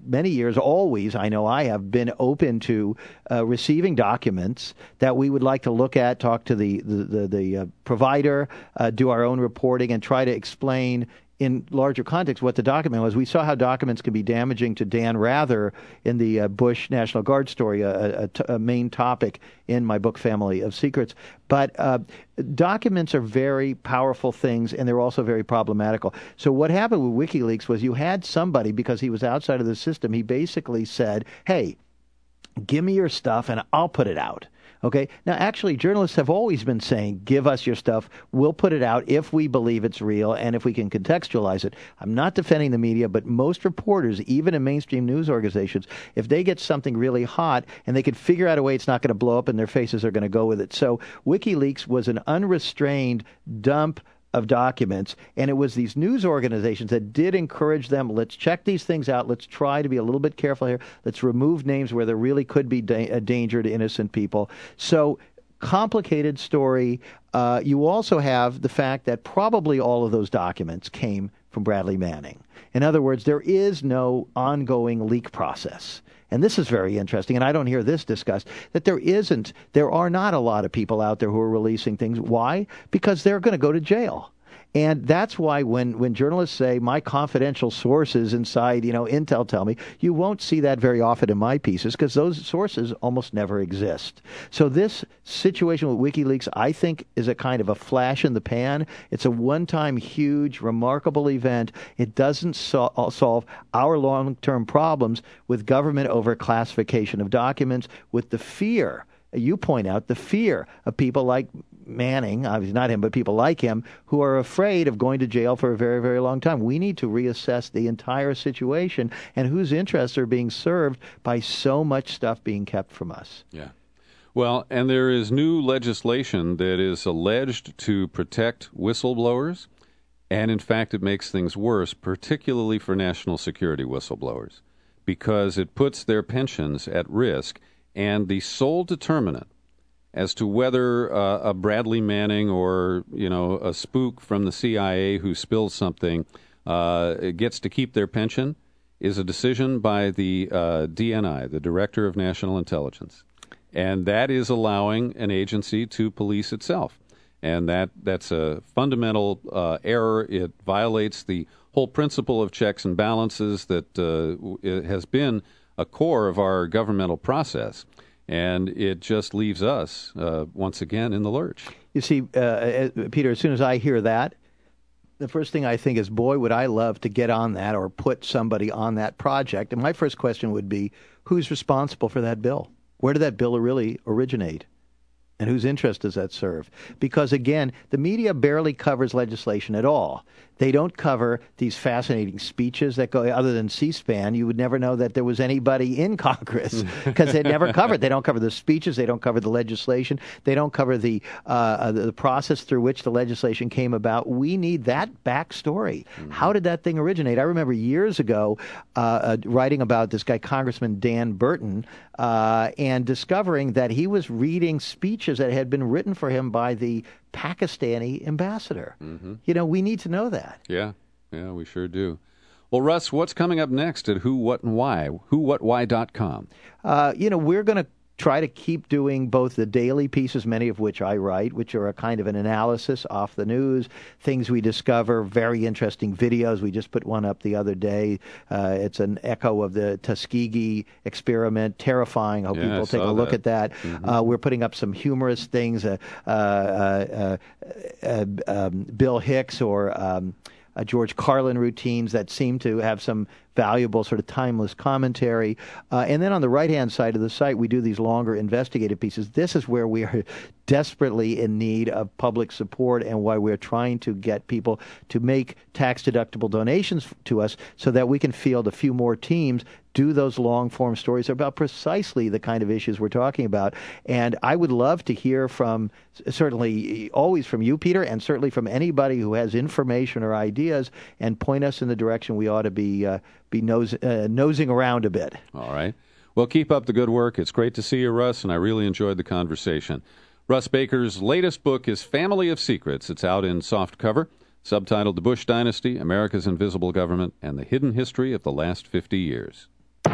Speaker 4: many years, always, I know I have been open to uh, receiving documents that we would like to look at, talk to the, the, the, the uh, provider, uh, do our own reporting, and try to explain in larger context what the document was. We saw how documents can be damaging to Dan Rather in the uh, Bush National Guard story, a, a, a main topic in my book, Family of Secrets. But uh, documents are very powerful things, and they're also very problematical. So what happened with WikiLeaks was you had somebody, because he was outside of the system, he basically said, hey, give me your stuff and I'll put it out. Okay. Now, actually, journalists have always been saying, give us your stuff. We'll put it out if we believe it's real and if we can contextualize it. I'm not defending the media, but most reporters, even in mainstream news organizations, if they get something really hot and they can figure out a way it's not going to blow up and their faces are going to go with it. So WikiLeaks was an unrestrained dump of documents, and it was these news organizations that did encourage them, let's check these things out, let's try to be a little bit careful here, let's remove names where there really could be da- a danger to innocent people. So, complicated story. Uh, you also have the fact that probably all of those documents came from Bradley Manning. In other words, there is no ongoing leak process. And this is very interesting, and I don't hear this discussed, that there isn't, there are not a lot of people out there who are releasing things. Why? Because they're going to go to jail. And that's why when, when journalists say, my confidential sources inside, you know, Intel tell me, you won't see that very often in my pieces because those sources almost never exist. So this situation with WikiLeaks, I think, is a kind of a flash in the pan. It's a one-time, huge, remarkable event. It doesn't so- solve our long-term problems with government over-classification of documents, with the fear, you point out, the fear of people like Manning, obviously not him, but people like him, who are afraid of going to jail for a very, very long time. We need to reassess the entire situation and whose interests are being served by so much stuff being kept from us.
Speaker 3: Yeah. Well, and there is new legislation that is alleged to protect whistleblowers, and in fact it makes things worse, particularly for national security whistleblowers, because it puts their pensions at risk, and the sole determinant as to whether uh, a Bradley Manning or, you know, a spook from the C I A who spills something uh, gets to keep their pension is a decision by the uh, D N I, the Director of National Intelligence. And that is allowing an agency to police itself. And that, that's a fundamental uh, error. It violates the whole principle of checks and balances that uh, it has been a core of our governmental process. And it just leaves us, uh, once again, in the lurch.
Speaker 4: You see, uh, Peter, as soon as I hear that, the first thing I think is, boy, would I love to get on that or put somebody on that project. And my first question would be, who's responsible for that bill? Where did that bill really originate? And whose interest does that serve? Because, again, the media barely covers legislation at all. They don't cover these fascinating speeches that go, other than C-SPAN, you would never know that there was anybody in Congress because they never covered. They don't cover the speeches. They don't cover the legislation. They don't cover the uh, the process through which the legislation came about. We need that backstory. Mm-hmm. How did that thing originate? I remember years ago uh, uh, writing about this guy, Congressman Dan Burton, uh, and discovering that he was reading speeches that had been written for him by the Pakistani ambassador. Mm-hmm. You know, we need to know that.
Speaker 3: Yeah, yeah, we sure do. Well, Russ, what's coming up next at Who, What, and Why? who what why dot com.
Speaker 4: Uh, you know, we're going to try to keep doing both the daily pieces, many of which I write, which are a kind of an analysis off the news, things we discover, very interesting videos. We just put one up the other day. Uh, it's an echo of the Tuskegee experiment, terrifying. I hope
Speaker 3: yeah,
Speaker 4: people
Speaker 3: I
Speaker 4: take a look
Speaker 3: that.
Speaker 4: at that. Mm-hmm. Uh, we're putting up some humorous things, uh, uh, uh, uh, um, Bill Hicks or um, uh, George Carlin routines that seem to have some valuable sort of timeless commentary. Uh, and then on the right-hand side of the site, we do these longer investigative pieces. This is where we are desperately in need of public support and why we're trying to get people to make tax-deductible donations to us so that we can field a few more teams, do those long-form stories about precisely the kind of issues we're talking about. And I would love to hear from, certainly always from you, Peter, and certainly from anybody who has information or ideas and point us in the direction we ought to be uh, be nose, uh, nosing around a bit.
Speaker 3: All right. Well, keep up the good work. It's great to see you, Russ, and I really enjoyed the conversation. Russ Baker's latest book is Family of Secrets. It's out in softcover, subtitled The Bush Dynasty, America's Invisible Government, and the Hidden History of the Last fifty years.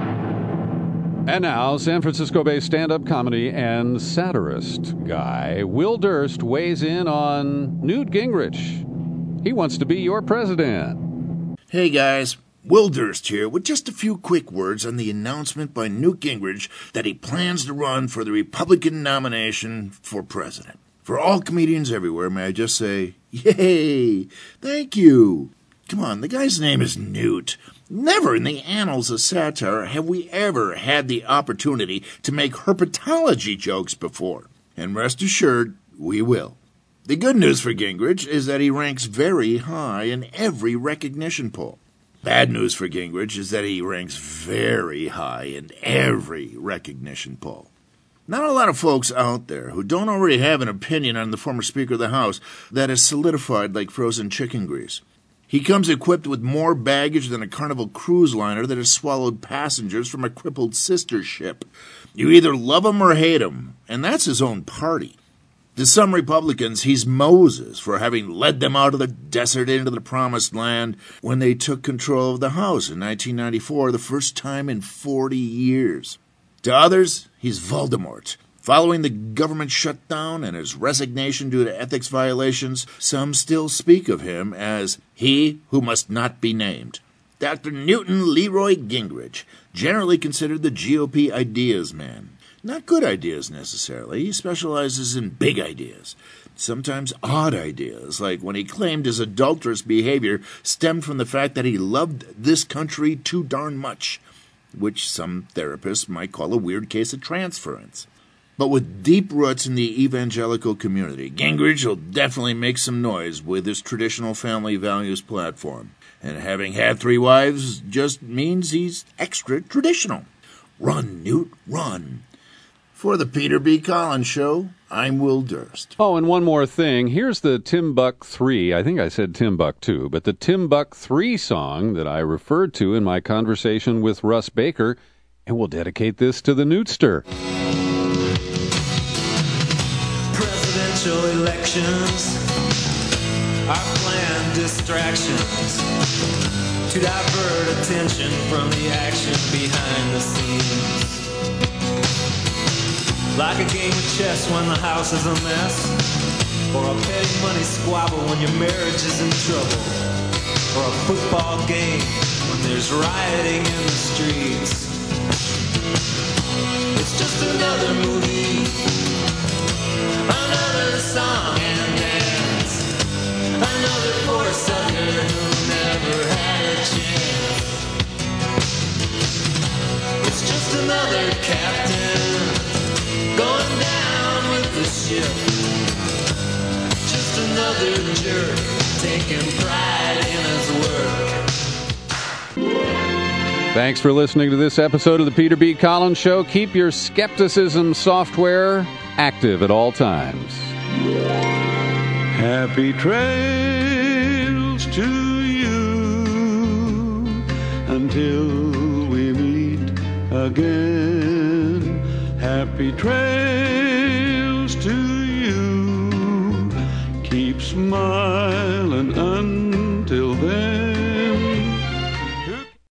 Speaker 3: And now, San Francisco-based stand-up comedy and satirist guy Will Durst weighs in on Newt Gingrich. He wants to be your president.
Speaker 5: Hey guys, Will Durst here with just a few quick words on the announcement by Newt Gingrich that he plans to run for the Republican nomination for president. For all comedians everywhere, may I just say, yay, thank you. Come on, the guy's name is Newt. Never in the annals of satire have we ever had the opportunity to make herpetology jokes before. And rest assured, we will. The good news for Gingrich is that he ranks very high in every recognition poll. Bad news for Gingrich is that he ranks very high in every recognition poll. Not a lot of folks out there who don't already have an opinion on the former Speaker of the House that is solidified like frozen chicken grease. He comes equipped with more baggage than a Carnival cruise liner that has swallowed passengers from a crippled sister ship. You either love him or hate him, and that's his own party. To some Republicans, he's Moses for having led them out of the desert into the promised land when they took control of the House in nineteen ninety-four, the first time in forty years. To others, he's Voldemort. Following the government shutdown and his resignation due to ethics violations, some still speak of him as he who must not be named. Doctor Newton Leroy Gingrich, generally considered the G O P ideas man. Not good ideas necessarily. He specializes in big ideas. Sometimes odd ideas, like when he claimed his adulterous behavior stemmed from the fact that he loved this country too darn much, which some therapists might call a weird case of transference. But with deep roots in the evangelical community, Gingrich will definitely make some noise with his traditional family values platform. And having had three wives just means he's extra traditional. Run, Newt, run. For the Peter B. Collins Show, I'm Will Durst.
Speaker 3: Oh, and one more thing. Here's the Timbuk three. I think I said Timbuktu, but the Timbuk three song that I referred to in my conversation with Russ Baker, and we'll dedicate this to the Newtster.
Speaker 6: Presidential elections are planned distractions to divert attention from the action behind the scenes. Like a game of chess when the house is a mess, or a petty money squabble when your marriage is in trouble, or a football game when there's rioting in the streets. It's just another movie, another song and dance, another poor sucker who never had a chance. It's just another captain going down with the ship, just another jerk taking pride in his work.
Speaker 3: Thanks for listening to this episode of the Peter B. Collins Show. Keep your skepticism software active at all times.
Speaker 7: Happy trails to you until we meet again. Happy trails to you. Keep smiling.